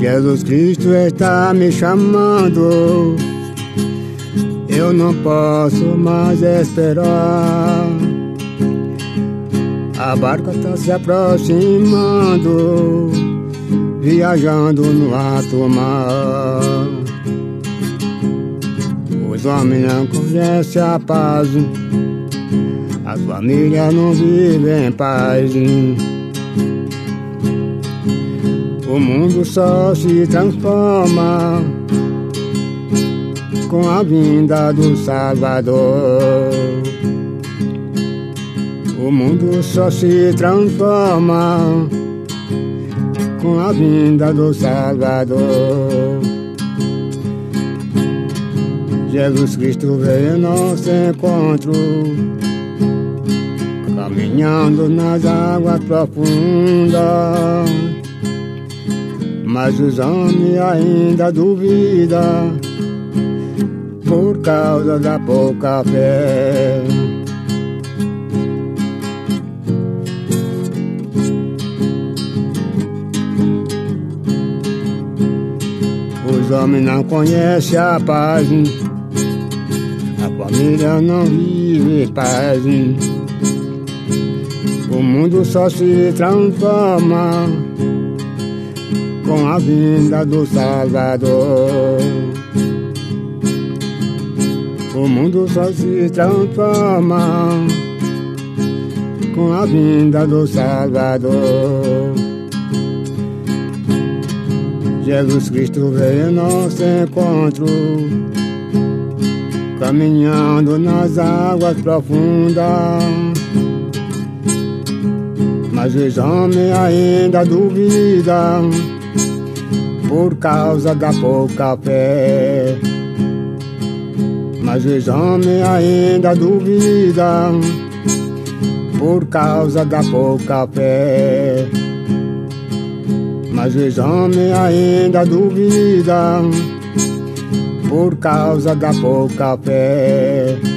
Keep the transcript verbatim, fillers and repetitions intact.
Jesus Cristo está me chamando, eu não posso mais esperar. A barca está se aproximando, viajando no alto mar. Os homens não conhecem a paz, as famílias não vivem em paz. O mundo só se transforma com a vinda do Salvador. O mundo só se transforma com a vinda do Salvador. Jesus Cristo veio em nosso encontro, caminhando nas águas profundas. Mas os homens ainda duvidam por causa da pouca fé. Os homens não conhecem a paz, a família não vive em paz. O mundo só se transforma com a vinda do Salvador. O mundo só se transforma com a vinda do Salvador. Jesus Cristo veio em nosso encontro, caminhando nas águas profundas. Mas os homens ainda duvidam por causa da pouca fé. Mas os homens ainda duvidam por causa da pouca fé. Mas os homens ainda duvidam por causa da pouca fé.